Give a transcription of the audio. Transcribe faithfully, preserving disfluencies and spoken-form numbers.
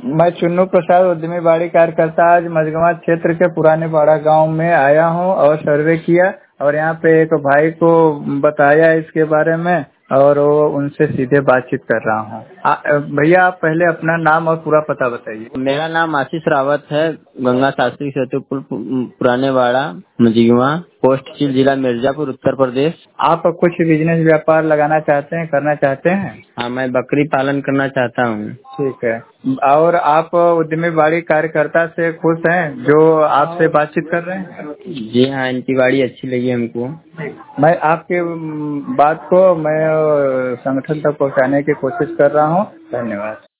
मैं चुन्नू प्रसाद, उद्यमी बाड़ी कार्यकर्ता, आज मझगवां क्षेत्र के पुराने बाड़ा गांव में आया हूं और सर्वे किया और यहाँ पे एक भाई को बताया इसके बारे में और वो उनसे सीधे बातचीत कर रहा हूँ। भैया आप पहले अपना नाम और पूरा पता बताइए। मेरा नाम आशीष रावत है, गंगा शास्त्री सेतुपुर, पुराने बाड़ा, मझगवां, पोस्ट चिल, जिला मिर्जापुर, उत्तर प्रदेश। आप कुछ बिजनेस व्यापार लगाना चाहते हैं, करना चाहते हैं? हाँ, मैं बकरी पालन करना चाहता हूँ। ठीक है। और आप उद्यमी बाड़ी कार्यकर्ता से खुश हैं जो आपसे बातचीत कर रहे हैं? जी हाँ, इनकी बाड़ी अच्छी लगी हमको। मैं आपकी बात को मैं संगठन तक पहुंचाने की कोशिश कर रहा हूं। धन्यवाद।